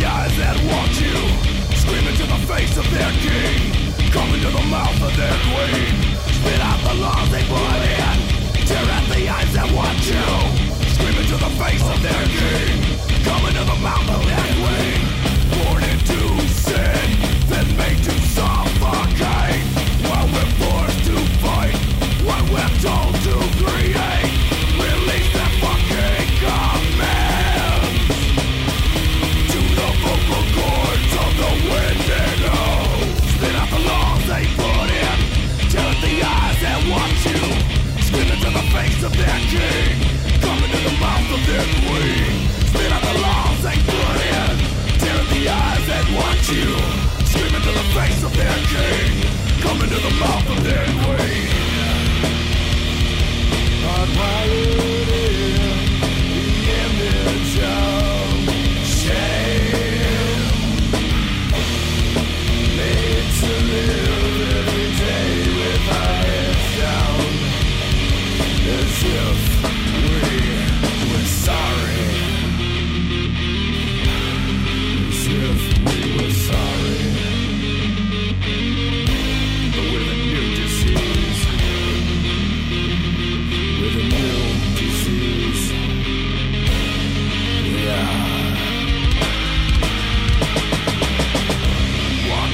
eyes that want you, scream into the face of their king, come into the mouth of their queen, spit out the laws they put in, tear at the eyes that want you, scream into the face of their king, come into the mouth of their queen, born into sin, then made to suffocate, while we're forced to fight, what we're told to create, release that fucking commands, to the vocal cords of the Wendigo, spit out the laws they put in, tear at the eyes that want you, scream into the face of their king, come into the mouth of their queen, spit out the laws they put in, tear at the eyes that want you, scream into the face of their king, come into the mouth of their queen. Hardwired in the image of shame, made to live every day with our heads down, as if we were sorry, as if we were sorry, but with a new disease, with a new disease, yeah. What?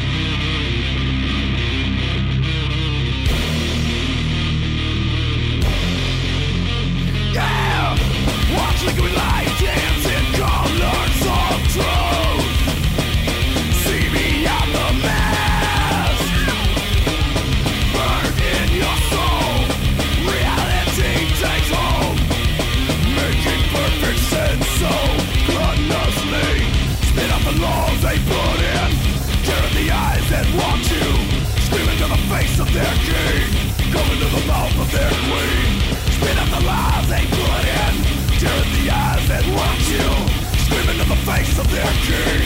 Yeah! Watch liquid light dance in colors of truth. See beyond the mask. Burned in your soul. Reality takes hold. Making perfect sense so gluttonously. Spit out the laws they put in. Tear at the eyes that want you. Scream into the face of their king. Come into the mouth of their queen. Spit out the lies they put in. Tear at the eyes that want you. Scream into the face of their king.